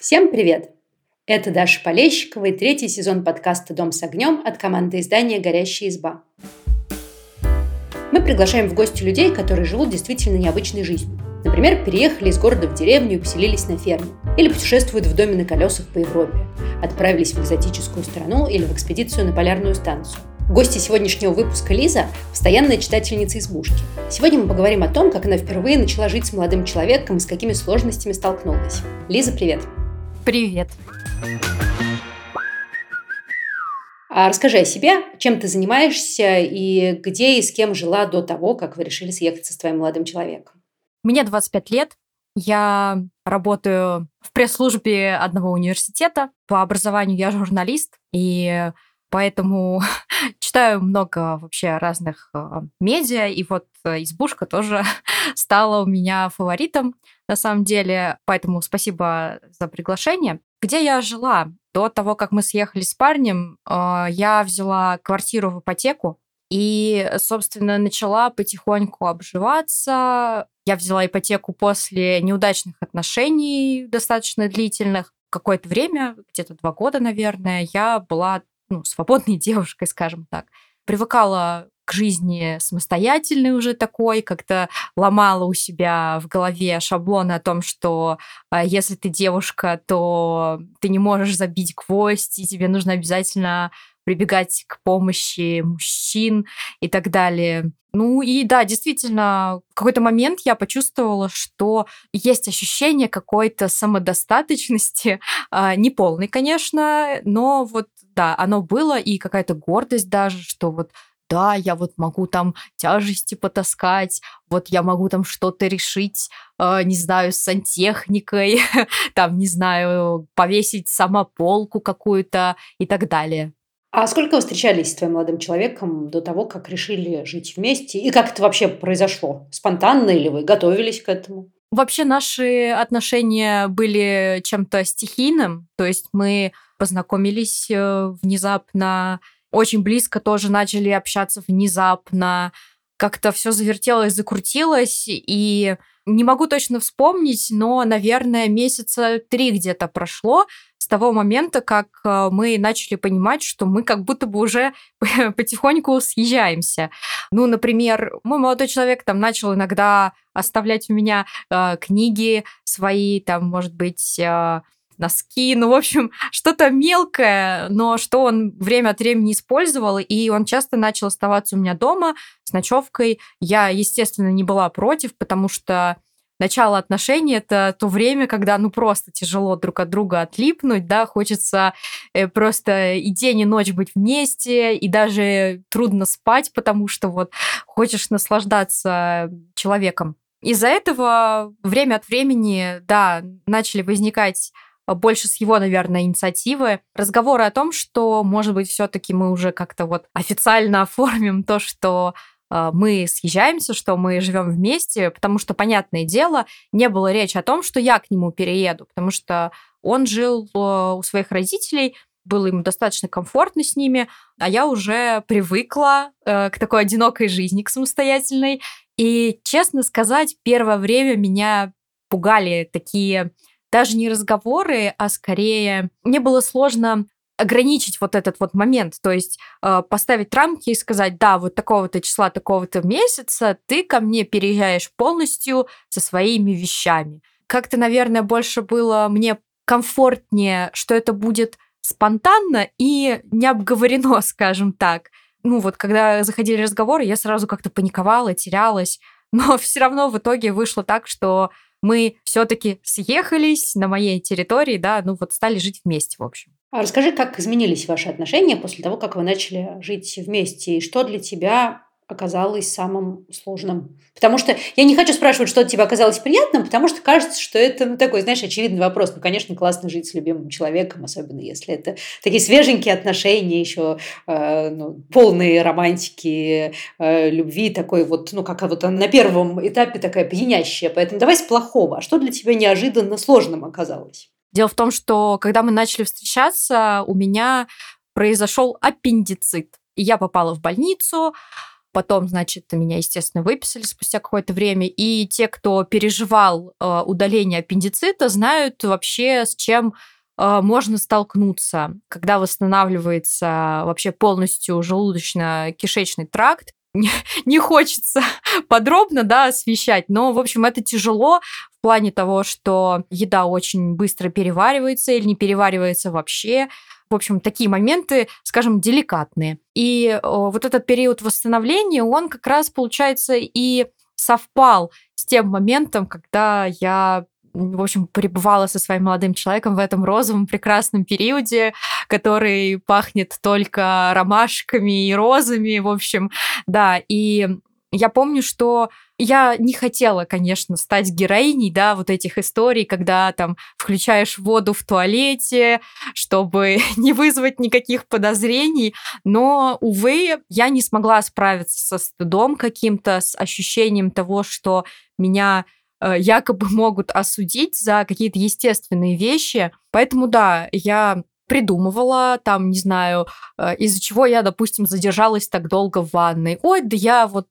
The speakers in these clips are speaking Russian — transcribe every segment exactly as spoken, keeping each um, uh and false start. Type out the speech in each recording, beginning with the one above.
Всем привет! Это Даша Полещикова и третий сезон подкаста «Дом с огнем» от команды издания «Горящая изба». Мы приглашаем в гости людей, которые живут действительно необычной жизнью. Например, переехали из города в деревню и поселились на ферме. Или путешествуют в доме на колесах по Европе. Отправились в экзотическую страну или в экспедицию на полярную станцию. Гости сегодняшнего выпуска Лиза – постоянная читательница избушки. Сегодня мы поговорим о том, как она впервые начала жить с молодым человеком и с какими сложностями столкнулась. Лиза, привет! Привет! А расскажи о себе, чем ты занимаешься и где и с кем жила до того, как вы решили съехать со своим молодым человеком. Мне двадцать пять лет. Я работаю в пресс-службе одного университета. По образованию я журналист, и поэтому читаю много вообще разных э, медиа, и вот э, избушка тоже стала у меня фаворитом на самом деле. Поэтому спасибо за приглашение. Где я жила? До того, как мы съехали с парнем, э, я взяла квартиру в ипотеку и, собственно, начала потихоньку обживаться. Я взяла ипотеку после неудачных отношений, достаточно длительных. Какое-то время, где-то два года, наверное, я была ну, свободной девушкой, скажем так. Привыкала к жизни самостоятельной уже такой, как-то ломала у себя в голове шаблоны о том, что э, если ты девушка, то ты не можешь забить гвоздь, и тебе нужно обязательно прибегать к помощи мужчин и так далее. Ну и да, действительно, в какой-то момент я почувствовала, что есть ощущение какой-то самодостаточности, э, неполной, конечно, но вот да, оно было, и какая-то гордость даже, что вот да, я вот могу там тяжести потаскать, вот я могу там что-то решить, э, не знаю, с сантехникой, там, не знаю, повесить самополку какую-то и так далее. А сколько вы встречались с твоим молодым человеком до того, как решили жить вместе? И как это вообще произошло? Спонтанно или вы готовились к этому? Вообще наши отношения были чем-то стихийным, то есть мы познакомились э, внезапно, очень близко тоже начали общаться внезапно, как-то все завертелось, закрутилось, и не могу точно вспомнить, но, наверное, месяца три где-то прошло с того момента, как э, мы начали понимать, что мы как будто бы уже потихоньку съезжаемся. Ну, например, мой молодой человек там начал иногда оставлять у меня э, книги свои, там, может быть, э, носки, ну, в общем, что-то мелкое, но что он время от времени использовал, и он часто начал оставаться у меня дома с ночевкой. Я, естественно, не была против, потому что начало отношений — это то время, когда, ну, просто тяжело друг от друга отлипнуть, да, хочется э, просто и день, и ночь быть вместе, и даже трудно спать, потому что вот хочешь наслаждаться человеком. Из-за этого время от времени, да, начали возникать больше с его, наверное, инициативы. Разговоры о том, что, может быть, все-таки мы уже как-то вот официально оформим то, что э, мы съезжаемся, что мы живем вместе, потому что, понятное дело, не было речи о том, что я к нему перееду, потому что он жил э, у своих родителей, было ему достаточно комфортно с ними, а я уже привыкла э, к такой одинокой жизни, к самостоятельной. И, честно сказать, первое время меня пугали такие даже не разговоры, а скорее мне было сложно ограничить вот этот вот момент, то есть э, поставить рамки и сказать, да, вот такого-то числа, такого-то месяца ты ко мне переезжаешь полностью со своими вещами. Как-то, наверное, больше было мне комфортнее, что это будет спонтанно и не обговорено, скажем так. Ну вот, когда заходили разговоры, я сразу как-то паниковала, терялась, но все равно в итоге вышло так, что мы все-таки съехались на моей территории, да, ну вот стали жить вместе, в общем. А расскажи, как изменились ваши отношения после того, как вы начали жить вместе, и что для тебя оказалось самым сложным? Потому что я не хочу спрашивать, что для тебя оказалось приятным, потому что кажется, что это ну, такой, знаешь, очевидный вопрос. Ну, конечно, классно жить с любимым человеком, особенно если это такие свеженькие отношения, еще э, ну, полные романтики, э, любви, такой вот, ну, как вот на первом этапе такая пьянящая. Поэтому давай с плохого. А что для тебя неожиданно сложным оказалось? Дело в том, что когда мы начали встречаться, у меня произошел аппендицит. И я попала в больницу. Потом, значит, меня, естественно, выписали спустя какое-то время. И те, кто переживал э, удаление аппендицита, знают вообще, с чем э, можно столкнуться, когда восстанавливается вообще полностью желудочно-кишечный тракт. Не, не хочется подробно, да, освещать, но, в общем, это тяжело в плане того, что еда очень быстро переваривается или не переваривается вообще. В общем, такие моменты, скажем, деликатные. И о, вот этот период восстановления, он как раз, получается, и совпал с тем моментом, когда я, в общем, пребывала со своим молодым человеком в этом розовом прекрасном периоде, который пахнет только ромашками и розами, в общем, да. И я помню, что я не хотела, конечно, стать героиней, да, вот этих историй, когда там включаешь воду в туалете, чтобы не вызвать никаких подозрений, но, увы, я не смогла справиться со стыдом каким-то, с ощущением того, что меня э, якобы могут осудить за какие-то естественные вещи. Поэтому, да, я придумывала, там, не знаю, э, из-за чего я, допустим, задержалась так долго в ванной. Ой, да я вот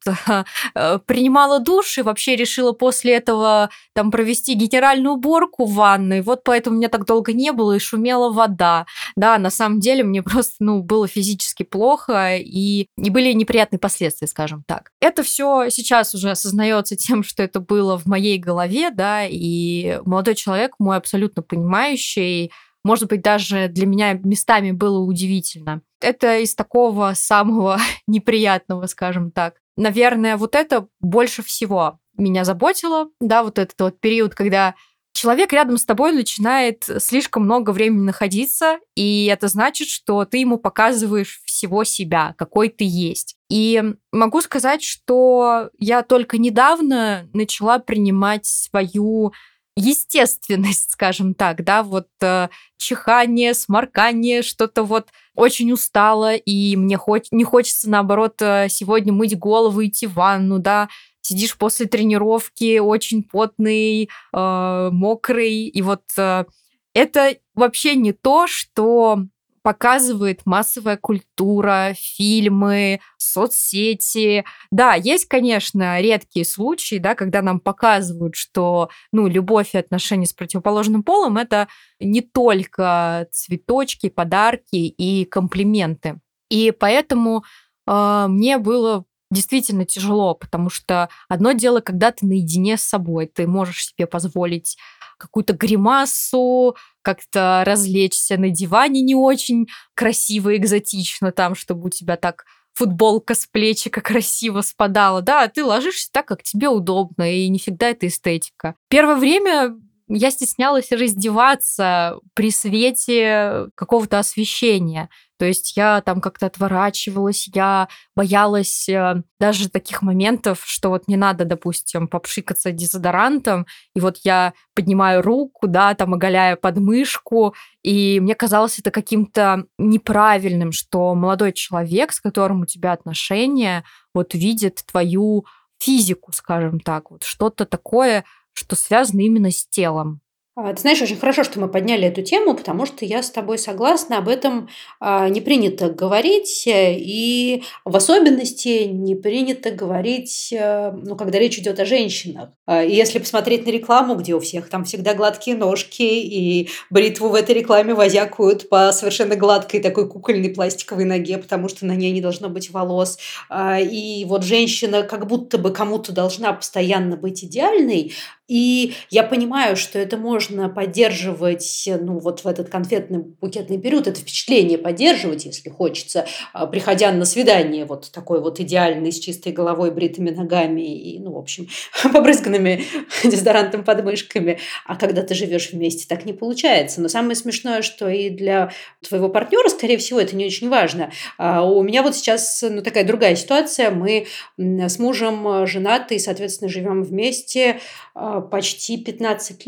э, принимала душ и вообще решила после этого там провести генеральную уборку в ванной, вот поэтому меня так долго не было и шумела вода. Да, на самом деле мне просто, ну, было физически плохо и, и были неприятные последствия, скажем так. Это все сейчас уже осознается тем, что это было в моей голове, да, и молодой человек, мой абсолютно понимающий, может быть, даже для меня местами было удивительно. Это из такого самого неприятного, скажем так. Наверное, вот это больше всего меня заботило, да, вот этот вот период, когда человек рядом с тобой начинает слишком много времени находиться, и это значит, что ты ему показываешь всего себя, какой ты есть. И могу сказать, что я только недавно начала принимать свою естественность, скажем так, да, вот э, чихание, сморкание, что-то вот очень устала, и мне хоч- не хочется, наоборот, э, сегодня мыть голову, идти в ванну, да, сидишь после тренировки очень потный, э, мокрый, и вот э, это вообще не то, что показывает массовая культура, фильмы, соцсети. Да, есть, конечно, редкие случаи, да, когда нам показывают, что, ну, любовь и отношения с противоположным полом — это не только цветочки, подарки и комплименты. И поэтому э, мне было действительно тяжело, потому что одно дело, когда ты наедине с собой, ты можешь себе позволить какую-то гримасу, как-то развлечься на диване не очень красиво, экзотично, там, чтобы у тебя так футболка с плечика красиво спадала. Да, ты ложишься так, как тебе удобно, и не всегда это эстетика. Первое время я стеснялась раздеваться при свете какого-то освещения. То есть я там как-то отворачивалась, я боялась э, даже таких моментов, что вот мне надо, допустим, попшикаться дезодорантом, и вот я поднимаю руку, да, там оголяю подмышку, и мне казалось это каким-то неправильным, что молодой человек, с которым у тебя отношения, вот видит твою физику, скажем так, вот что-то такое, что связано именно с телом. А, Ты знаешь, очень хорошо, что мы подняли эту тему, потому что я с тобой согласна, об этом а, не принято говорить, э, и в особенности не принято говорить, э, ну, когда речь идет о женщинах. А, И если посмотреть на рекламу, где у всех там всегда гладкие ножки, и бритву в этой рекламе возякуют по совершенно гладкой такой кукольной пластиковой ноге, потому что на ней не должно быть волос. А, И вот женщина как будто бы кому-то должна постоянно быть идеальной, и я понимаю, что это можно поддерживать, ну, вот в этот конфетный букетный период, это впечатление поддерживать, если хочется, а, приходя на свидание вот такой вот идеальный, с чистой головой, бритыми ногами и, ну, в общем, побрызганными дезодорантом подмышками. А когда ты живешь вместе, так не получается. Но самое смешное, что и для твоего партнера, скорее всего, это не очень важно. А У меня вот сейчас, ну, такая другая ситуация. Мы м, с мужем э, женаты и, соответственно, живем вместе а, почти пятнадцать лет.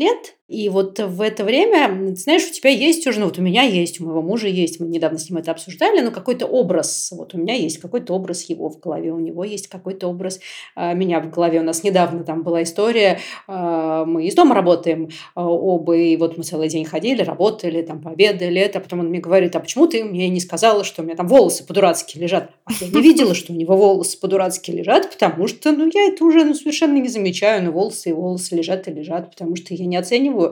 И вот в это время, ты знаешь, у тебя есть уже, ну вот у меня есть, у моего мужа есть, мы недавно с ним это обсуждали, но какой-то образ, вот у меня есть какой-то образ его в голове, у него есть какой-то образ а, меня в голове. У нас недавно там была история, а, мы из дома работаем а, оба, и вот мы целый день ходили, работали, там пообедали, это, а потом он мне говорит, а почему ты мне не сказала, что у меня там волосы по-дурацки лежат? А я не видела, что у него волосы по-дурацки лежат, потому что, ну, я это уже ну, совершенно не замечаю, но волосы и волосы лежат и лежат, потому что я не оцениваю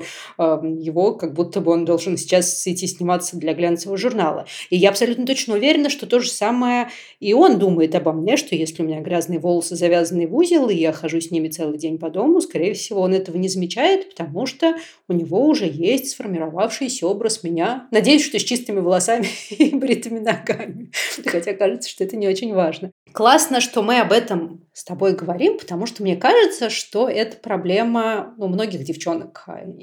его, как будто бы он должен сейчас идти сниматься для глянцевого журнала. И я абсолютно точно уверена, что то же самое и он думает обо мне, что если у меня грязные волосы, завязанные в узел, и я хожу с ними целый день по дому, скорее всего, он этого не замечает, потому что у него уже есть сформировавшийся образ меня. Надеюсь, что с чистыми волосами и бритыми ногами. Хотя кажется, что это не очень важно. Классно, что мы об этом с тобой говорим, потому что мне кажется, что это проблема у многих девчонок,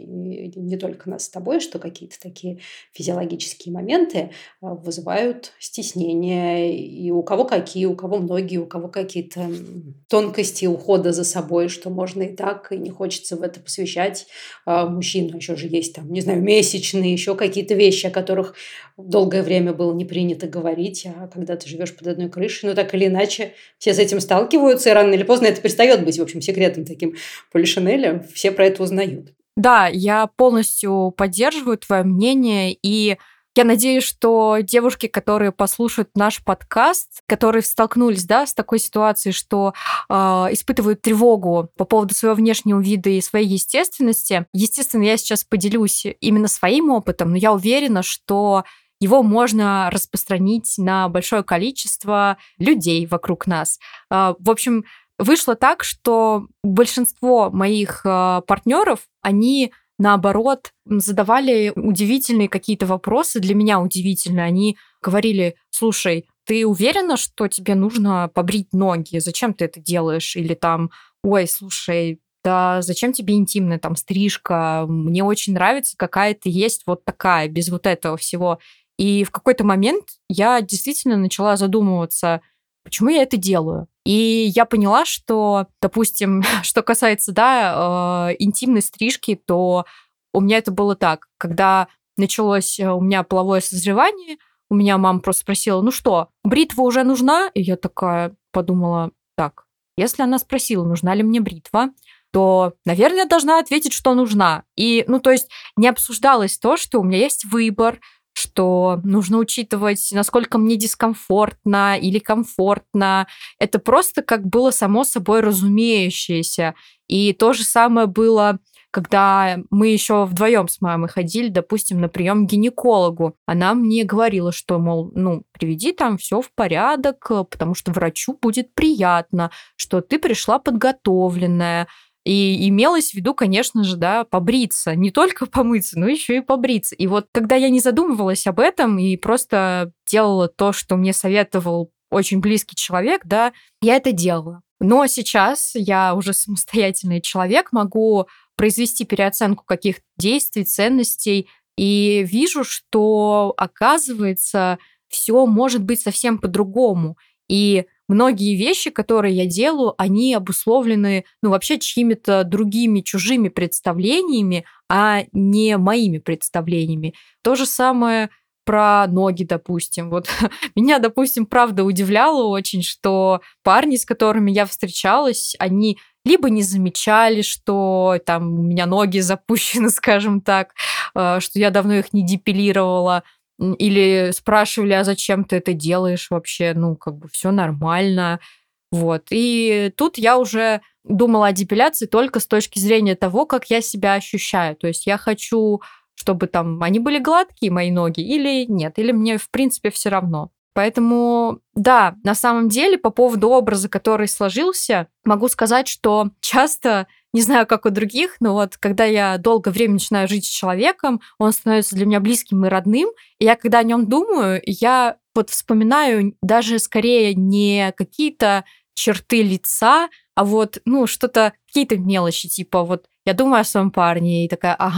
и не только нас с тобой, что какие-то такие физиологические моменты вызывают стеснение. И у кого какие, у кого многие, у кого какие-то тонкости ухода за собой, что можно и так, и не хочется в это посвящать мужчину. Еще же есть там, не знаю, месячные, еще какие-то вещи, о которых долгое время было не принято говорить, а когда ты живешь под одной крышей, ну так или иначе все с этим сталкиваются, и рано или поздно это перестает быть, в общем, секретом таким полишинеля, все про это узнают. Да, я полностью поддерживаю твое мнение, и я надеюсь, что девушки, которые послушают наш подкаст, которые столкнулись, да, с такой ситуацией, что э, испытывают тревогу по поводу своего внешнего вида и своей естественности, естественно, я сейчас поделюсь именно своим опытом, но я уверена, что его можно распространить на большое количество людей вокруг нас. Э, в общем, вышло так, что большинство моих э, партнеров, они наоборот, задавали удивительные какие-то вопросы, для меня удивительные. Они говорили, слушай, ты уверена, что тебе нужно побрить ноги? Зачем ты это делаешь? Или там, ой, слушай, да зачем тебе интимная там стрижка? Мне очень нравится, какая ты есть вот такая, без вот этого всего. И в какой-то момент я действительно начала задумываться, почему я это делаю? И я поняла, что, допустим, что касается, да, э, интимной стрижки, то у меня это было так. Когда началось у меня половое созревание, у меня мама просто спросила, ну что, бритва уже нужна? И я такая подумала, так, если она спросила, нужна ли мне бритва, то, наверное, я должна ответить, что нужна. И, ну, то есть не обсуждалось то, что у меня есть выбор, что нужно учитывать, насколько мне дискомфортно или комфортно. Это просто как было само собой разумеющееся. И то же самое было, когда мы еще вдвоем с мамой ходили, допустим, на прием к гинекологу. Она мне говорила, что, мол, ну, приведи там все в порядок, потому что врачу будет приятно, что ты пришла подготовленная. И имелось в виду, конечно же, да, побриться. Не только помыться, но еще и побриться. И вот когда я не задумывалась об этом и просто делала то, что мне советовал очень близкий человек, да, я это делала. Но сейчас я уже самостоятельный человек, могу произвести переоценку каких-то действий, ценностей, и вижу, что, оказывается, все может быть совсем по-другому. И многие вещи, которые я делаю, они обусловлены, ну, вообще чьими-то другими, чужими представлениями, а не моими представлениями. То же самое про ноги, допустим. Вот меня, допустим, правда удивляло очень, что парни, с которыми я встречалась, они либо не замечали, что там у меня ноги запущены, скажем так, что я давно их не депилировала, или спрашивали, а зачем ты это делаешь вообще, ну, как бы все нормально. Вот. И тут я уже думала о депиляции только с точки зрения того, как я себя ощущаю. То есть я хочу, чтобы там они были гладкие, мои ноги, или нет, или мне, в принципе, все равно. Поэтому, да, на самом деле, по поводу образа, который сложился, могу сказать, что часто, не знаю, как у других, но вот когда я долгое время начинаю жить с человеком, он становится для меня близким и родным, и я, когда о нем думаю, я вот вспоминаю даже скорее не какие-то черты лица, а вот, ну, что-то, какие-то мелочи, типа вот я думаю о своем парне и такая, ага,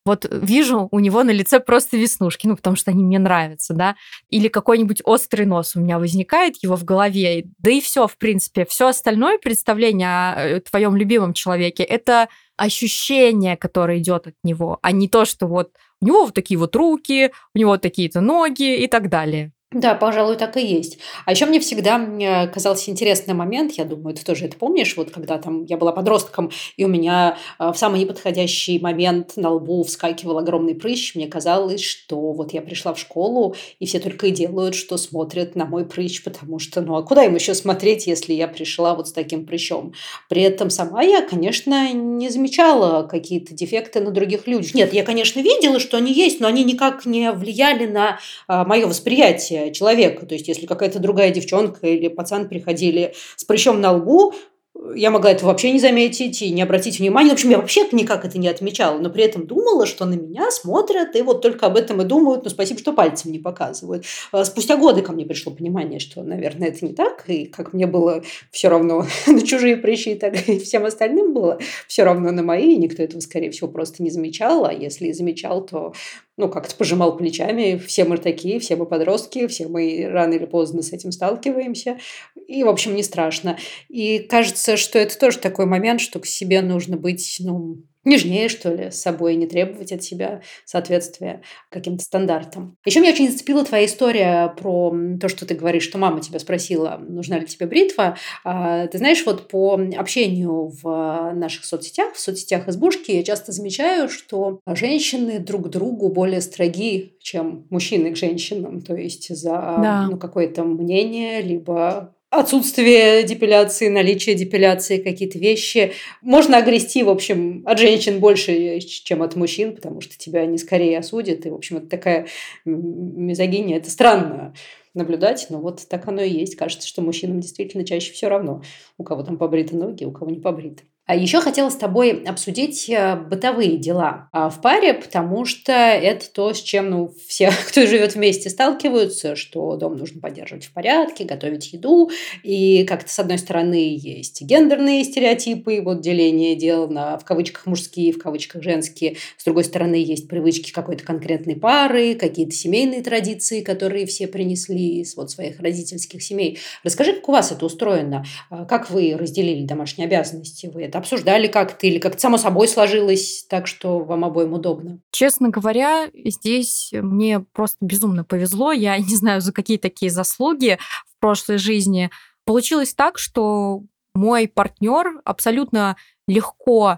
вот вижу у него на лице просто веснушки, ну, потому что они мне нравятся, да, или какой-нибудь острый нос у меня возникает его в голове, да и все, в принципе, все остальное представление о твоем любимом человеке — это ощущение, которое идет от него, а не то, что вот у него вот такие вот руки, у него вот такие-то ноги и так далее. Да, пожалуй, так и есть. А еще мне всегда м, казался интересный момент, я думаю, ты тоже это помнишь, вот когда там я была подростком, и у меня а, в самый неподходящий момент на лбу вскакивал огромный прыщ, мне казалось, что вот я пришла в школу, и все только и делают, что смотрят на мой прыщ, потому что, ну а куда им еще смотреть, если я пришла вот с таким прыщом? При этом сама я, конечно, не замечала какие-то дефекты на других людях. Нет, я, конечно, видела, что они есть, но они никак не влияли на а, мое восприятие человека. То есть, если какая-то другая девчонка или пацан приходили с прыщом на лбу, я могла этого вообще не заметить и не обратить внимания. В общем, я вообще никак это не отмечала, но при этом думала, что на меня смотрят и вот только об этом и думают. Ну, спасибо, что пальцем не показывают. А спустя годы ко мне пришло понимание, что, наверное, это не так. И как мне было все равно на чужие прыщи, так и всем остальным было все равно на мои. И никто этого, скорее всего, просто не замечал. А если и замечал, то ну, как-то пожимал плечами. Все мы такие, все мы подростки, все мы рано или поздно с этим сталкиваемся. И, в общем, не страшно. И кажется, что это тоже такой момент, что к себе нужно быть, ну, нежнее, что ли, с собой, не требовать от себя соответствия каким-то стандартам. Еще меня очень зацепила твоя история про то, что ты говоришь, что мама тебя спросила, нужна ли тебе бритва. А, ты знаешь, вот по общению в наших соцсетях, в соцсетях избушки, я часто замечаю, что женщины друг к другу более строги, чем мужчины к женщинам. То есть за Да. ну, какое-то мнение, либо отсутствие депиляции, наличие депиляции, какие-то вещи. Можно огрести, в общем, от женщин больше, чем от мужчин, потому что тебя они скорее осудят. И, в общем, это такая мизогиния. Это странно наблюдать, но вот так оно и есть. Кажется, что мужчинам действительно чаще все равно, у кого там побриты ноги, у кого не побриты. А еще хотела с тобой обсудить бытовые дела в паре, потому что это то, с чем ну, все, кто живет вместе, сталкиваются, что дом нужно поддерживать в порядке, готовить еду. И как-то, с одной стороны, есть гендерные стереотипы, вот деление дел на в кавычках мужские, в кавычках женские. С другой стороны, есть привычки какой-то конкретной пары, какие-то семейные традиции, которые все принесли из вот своих родительских семей. Расскажи, как у вас это устроено? Как вы разделили домашние обязанности? Вы это обсуждали как-то или как-то само собой сложилось так, что вам обоим удобно? Честно говоря, здесь мне просто безумно повезло. Я не знаю, за какие такие заслуги в прошлой жизни. Получилось так, что мой партнер абсолютно легко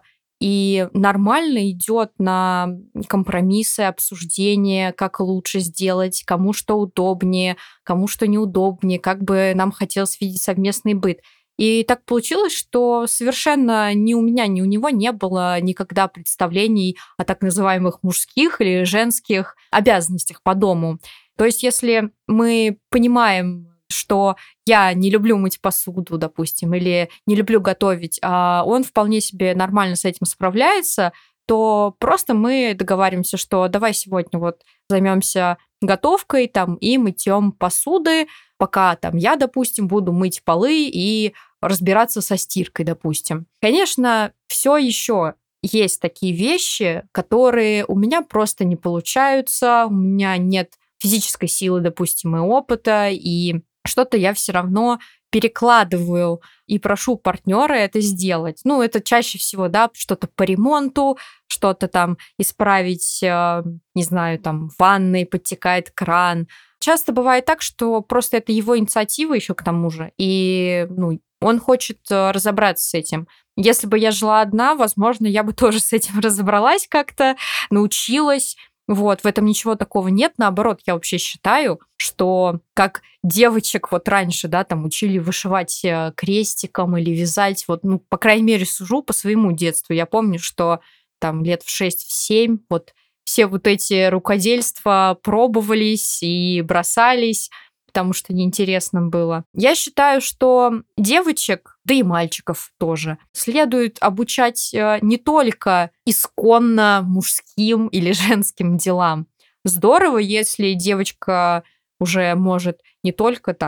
и нормально идет на компромиссы, обсуждения, как лучше сделать, кому что удобнее, кому что неудобнее, как бы нам хотелось видеть совместный быт. И так получилось, что совершенно ни у меня, ни у него не было никогда представлений о так называемых мужских или женских обязанностях по дому. То есть, если мы понимаем, что я не люблю мыть посуду, допустим, или не люблю готовить, а он вполне себе нормально с этим справляется, то просто мы договариваемся, что давай сегодня вот займемся готовкой там, и мытьем посуды, пока там я, допустим, буду мыть полы и разбираться со стиркой, допустим. Конечно, все еще есть такие вещи, которые у меня просто не получаются, у меня нет физической силы, допустим, и опыта, и что-то я все равно перекладываю и прошу партнера это сделать. Ну, это чаще всего, да, что-то по ремонту, что-то там исправить, не знаю, там в ванной подтекает кран. Часто бывает так, что просто это его инициатива еще к тому же, и ну, он хочет разобраться с этим. Если бы я жила одна, возможно, я бы тоже с этим разобралась как-то, научилась. Вот, в этом ничего такого нет. Наоборот, я вообще считаю, что как девочек вот раньше, да, там учили вышивать крестиком или вязать, вот, ну, по крайней мере, сужу по своему детству. Я помню, что там лет в шесть-семь вот все вот эти рукодельства пробовались и бросались, потому что неинтересно было. Я считаю, что девочек, да и мальчиков тоже, следует обучать не только исконно мужским или женским делам. Здорово, если девочка уже может не только там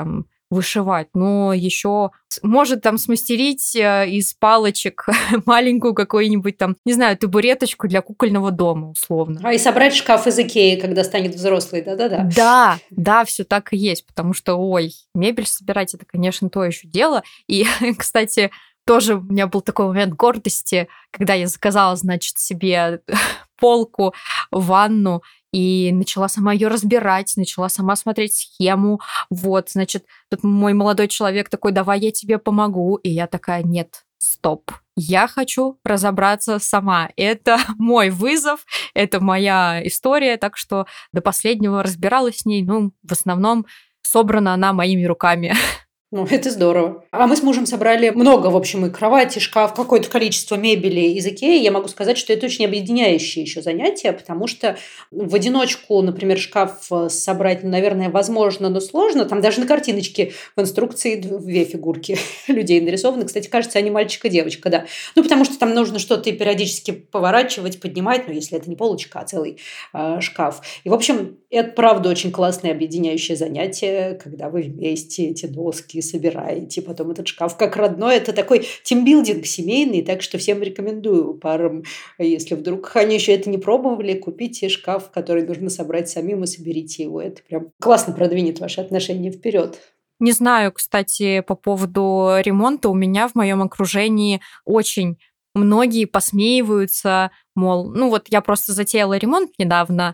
вышивать, но еще может там смастерить из палочек маленькую какую-нибудь там, не знаю, табуреточку для кукольного дома, условно. А и собрать шкаф из Икеи, когда станет взрослый, да-да-да. Да, да, все так и есть, потому что, ой, мебель собирать — это, конечно, то еще дело. И, кстати, тоже у меня был такой момент гордости, когда я заказала, значит, себе полку, ванну, и начала сама ее разбирать, начала сама смотреть схему. Вот, значит, тут мой молодой человек такой: давай я тебе помогу. И я такая: нет, стоп. Я хочу разобраться сама. Это мой вызов, это моя история, так что до последнего разбиралась с ней. Ну, в основном собрана она моими руками. Ну, это здорово. А мы с мужем собрали много, в общем, и кровать, и шкаф, какое-то количество мебели из Икеи. Я могу сказать, что это очень объединяющее еще занятие, потому что в одиночку, например, шкаф собрать, наверное, возможно, но сложно. Там даже на картиночке в инструкции две фигурки людей нарисованы. Кстати, кажется, они мальчик и девочка, да. Ну, потому что там нужно что-то периодически поворачивать, поднимать, ну, если это не полочка, а целый э, шкаф. И, в общем, это, правда, очень классное объединяющее занятие, когда вы вместе эти доски собираете, потом этот шкаф как родной. Это такой тимбилдинг семейный, так что всем рекомендую парам, если вдруг они еще это не пробовали, купите шкаф, который нужно собрать самим, и соберите его. Это прям классно продвинет ваши отношения вперед. Не знаю, кстати, по поводу ремонта. У меня в моем окружении очень многие посмеиваются, мол, ну вот я просто затеяла ремонт недавно,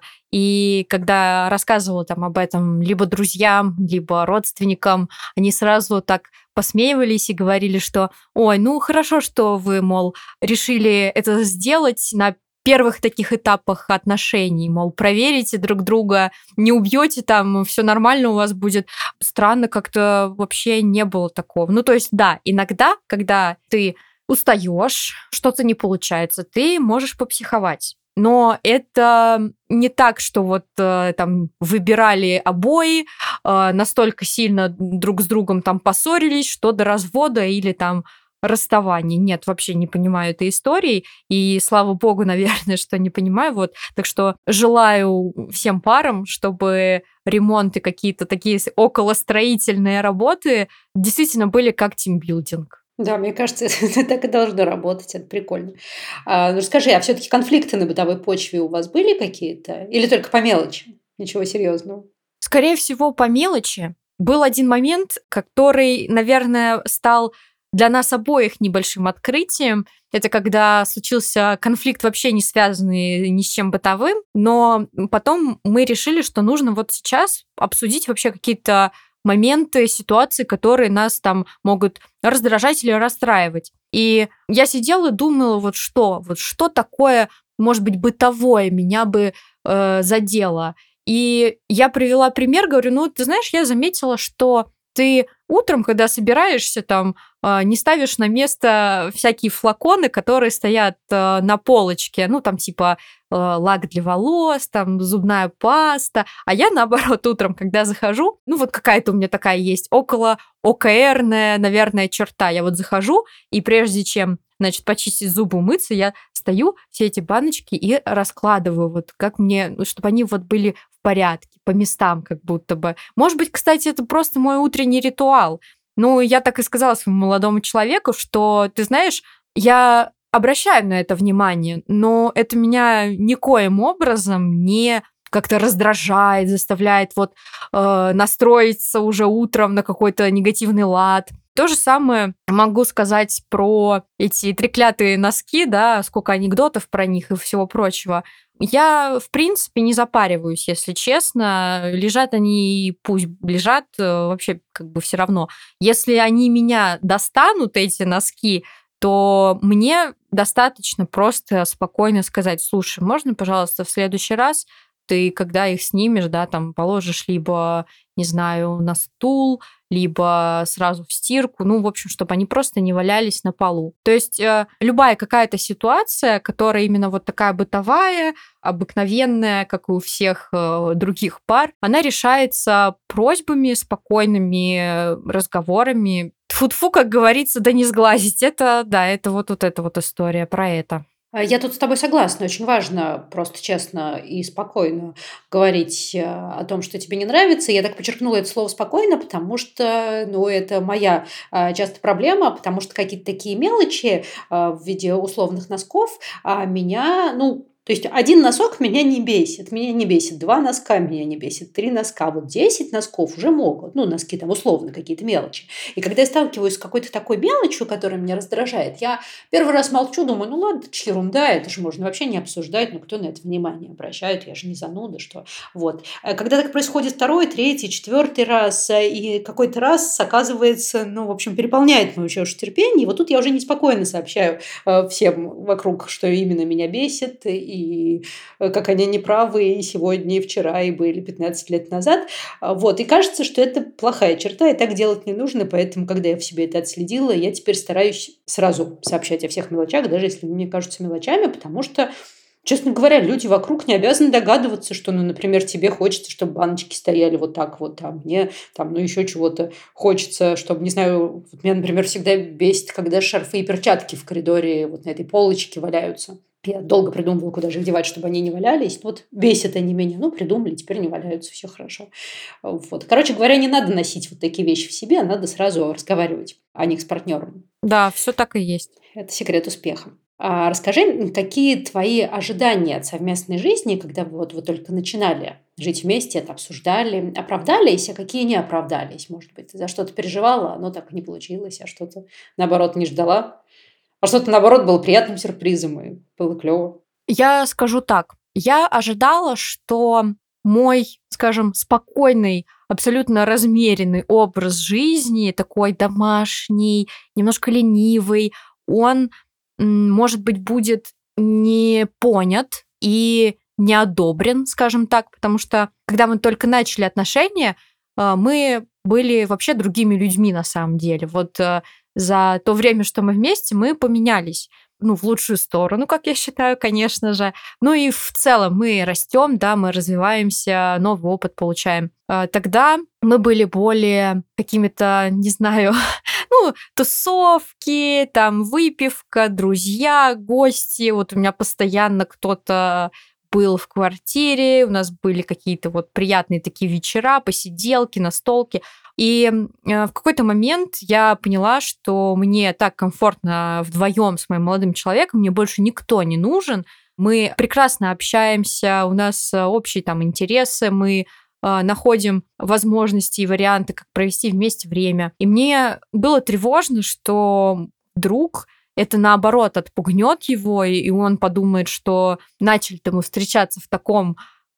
и когда рассказывала там об этом либо друзьям, либо родственникам, они сразу так посмеивались и говорили, что ой, ну хорошо, что вы, мол, решили это сделать на первых таких этапах отношений, мол, проверите друг друга, не убьете там, все нормально у вас будет. Странно, как-то вообще не было такого. Ну, то есть, да, иногда, когда ты устаешь, что-то не получается, ты можешь попсиховать. Но это не так, что вот э, там выбирали обои, э, настолько сильно друг с другом там поссорились, что до развода или там расставания. Нет, вообще не понимаю этой истории. И слава богу, наверное, что не понимаю. Вот. Так что желаю всем парам, чтобы ремонты, какие-то такие околостроительные работы действительно были как тимбилдинг. Да, мне кажется, это так и должно работать, это прикольно. А, ну скажи, а все-таки конфликты на бытовой почве у вас были какие-то? Или только по мелочи? Ничего серьезного. Скорее всего, по мелочи. Был один момент, который, наверное, стал для нас обоих небольшим открытием. Это когда случился конфликт, вообще не связанный ни с чем бытовым, но потом мы решили, что нужно вот сейчас обсудить вообще какие-то моменты, ситуации, которые нас там могут раздражать или расстраивать. И я сидела и думала, вот что, вот что такое, может быть, бытовое меня бы э, задело. И я привела пример, говорю, ну, ты знаешь, я заметила, что ты утром, когда собираешься, там, не ставишь на место всякие флаконы, которые стоят на полочке, ну, там, типа, лак для волос, там, зубная паста. А я, наоборот, утром, когда захожу, ну, вот какая-то у меня такая есть около ОКРная, наверное, черта. Я вот захожу, и прежде чем, значит, почистить зубы, умыться, я стою, все эти баночки и раскладываю, вот как мне, чтобы они вот были в порядке, по местам как будто бы. Может быть, кстати, это просто мой утренний ритуал. Ну, я так и сказала своему молодому человеку, что, ты знаешь, я обращаю на это внимание, но это меня никоим образом не как-то раздражает, заставляет вот э, настроиться уже утром на какой-то негативный лад. То же самое могу сказать про эти треклятые носки, да, сколько анекдотов про них и всего прочего. Я, в принципе, не запариваюсь, если честно. Лежат они, пусть лежат, вообще как бы все равно. Если они меня достанут, эти носки, то мне достаточно просто спокойно сказать: слушай, можно, пожалуйста, в следующий раз ты, когда их снимешь, да, там положишь либо, не знаю, на стул, либо сразу в стирку, ну, в общем, чтобы они просто не валялись на полу. То есть э, любая какая-то ситуация, которая именно вот такая бытовая, обыкновенная, как и у всех э, других пар, она решается просьбами, спокойными разговорами. Тфу-тфу, как говорится, да не сглазить. Это, да, это вот, вот эта вот история про это. Я тут с тобой согласна. Очень важно просто честно и спокойно говорить э, о том, что тебе не нравится. Я так подчеркнула это слово спокойно, потому что, ну, это моя а, часто проблема, потому что какие-то такие мелочи а, в виде условных носков а, меня, ну, то есть один носок меня не бесит, меня не бесит, два носка меня не бесит, три носка, вот десять носков уже могут, ну, носки там условно какие-то мелочи. И когда я сталкиваюсь с какой-то такой мелочью, которая меня раздражает, я первый раз молчу, думаю, ну ладно, это ж ерунда, это же можно вообще не обсуждать, ну кто на это внимание обращает, я же не зануда, что вот. А когда так происходит второй, третий, четвертый раз, э, и какой-то раз оказывается, ну, в общем, переполняет мою чашу терпения, и вот тут я уже неспокойно сообщаю э, всем вокруг, что именно меня бесит, и э, как они неправы и сегодня, и вчера, и были пятнадцать лет назад. А, Вот. И кажется, что это плохая черта, и так делать не нужно, поэтому, когда я в себе это отследила, я теперь стараюсь сразу сообщать о всех мелочах, даже если мне кажутся мелочами, потому что, честно говоря, люди вокруг не обязаны догадываться, что, ну, например, тебе хочется, чтобы баночки стояли вот так вот, а мне там, ну, еще чего-то хочется, чтобы, не знаю, вот меня, например, всегда бесит, когда шарфы и перчатки в коридоре вот на этой полочке валяются. Я долго придумывала, куда же их девать, чтобы они не валялись. Вот бесят они меня. Ну, придумали, теперь не валяются, все хорошо. Вот. Короче говоря, не надо носить вот такие вещи в себе, а надо сразу разговаривать о них с партнером. Да, все так и есть. Это секрет успеха. А расскажи, какие твои ожидания от совместной жизни, когда вы, вот, вы только начинали жить вместе, это обсуждали, оправдались, а какие не оправдались? Может быть, ты за что-то переживала, оно так и не получилось, а что-то, наоборот, не ждала? А что-то, наоборот, было приятным сюрпризом, и было клево. Я скажу так. Я ожидала, что мой, скажем, спокойный, абсолютно размеренный образ жизни, такой домашний, немножко ленивый, он, м, может быть, будет не понят и не одобрен, скажем так, потому что когда мы только начали отношения, а, мы были вообще другими людьми на самом деле. Вот э, за то время, что мы вместе, мы поменялись. Ну, в лучшую сторону, как я считаю, конечно же. Ну и в целом мы растем, да, мы развиваемся, новый опыт получаем. А, Тогда мы были более какими-то, не знаю, ну, тусовки, там, выпивка, друзья, гости. Вот у меня постоянно кто-то был в квартире, у нас были какие-то вот приятные такие вечера, посиделки, настолки. И э, в какой-то момент я поняла, что мне так комфортно вдвоем с моим молодым человеком, мне больше никто не нужен. Мы прекрасно общаемся, у нас э, общие там интересы, мы э, находим возможности и варианты, как провести вместе время. И мне было тревожно, что вдруг это наоборот отпугнет его, и он подумает, что начали-то мы встречаться в таком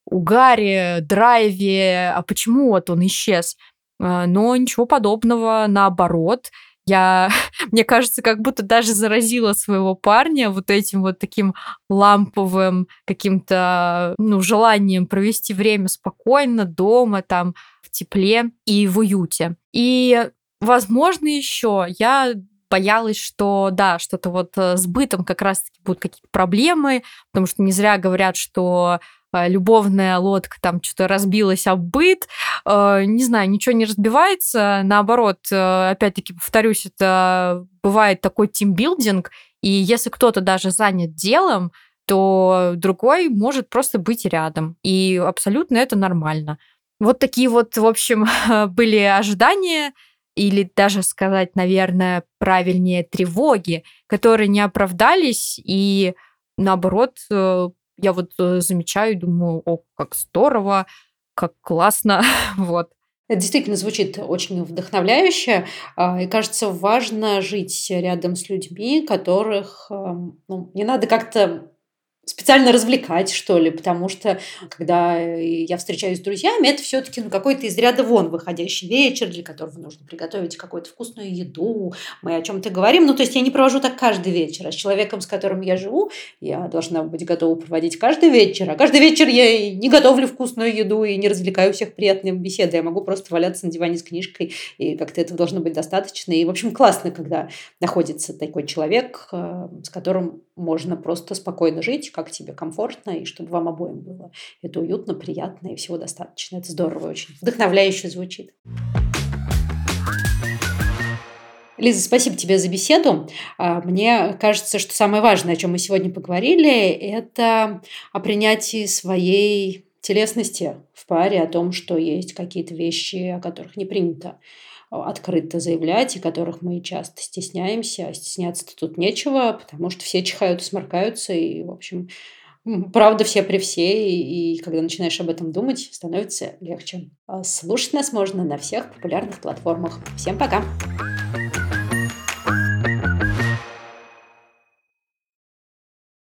угаре, драйве, а почему вот он исчез? А, Но ничего подобного, наоборот. Я, мне кажется, как будто даже заразила своего парня вот этим вот таким ламповым каким-то, ну, желанием провести время спокойно дома, там, в тепле и в уюте. И, возможно, еще я боялась, что, да, что-то вот э, с бытом как раз-таки будут какие-то проблемы, потому что не зря говорят, что э, любовная лодка там что-то разбилась об быт. Э, Не знаю, ничего не разбивается. Наоборот, э, опять-таки, повторюсь, это бывает такой тимбилдинг, и если кто-то даже занят делом, то другой может просто быть рядом. И абсолютно это нормально. Вот такие вот, в общем, были ожидания, или даже сказать, наверное, правильнее, тревоги, которые не оправдались, и наоборот, э, я вот э, замечаю и думаю, о, как здорово, как классно, вот. Это действительно звучит очень вдохновляюще, а, и кажется, важно жить рядом с людьми, которых, ам, ну, не надо как-то специально развлекать, что ли, потому что, когда э, я встречаюсь с друзьями, это все-таки ну, какой-то из ряда вон выходящий вечер, для которого нужно приготовить какую-то вкусную еду, мы о чем-то говорим. Ну, то есть я не провожу так каждый вечер, а с человеком, с которым я живу, я должна быть готова проводить каждый вечер. А каждый вечер я и не готовлю вкусную еду и не развлекаю всех приятной беседой. Я могу просто валяться на диване с книжкой, и как-то этого должно быть достаточно. И, в общем, классно, когда находится такой человек, э, с которым можно просто спокойно жить, как тебе комфортно, и чтобы вам обоим было это уютно, приятно и всего достаточно. Это здорово очень. Вдохновляюще звучит. Лиза, спасибо тебе за беседу. А, Мне кажется, что самое важное, о чем мы сегодня поговорили, это о принятии своей телесности в паре, о том, что есть какие-то вещи, о которых не принято а, открыто заявлять, и которых мы часто стесняемся. А стесняться-то тут нечего, потому что все чихают и сморкаются, и, в общем, м, правда все при все, и, и когда начинаешь об этом думать, становится легче. А Слушать нас можно на всех популярных платформах. Всем пока!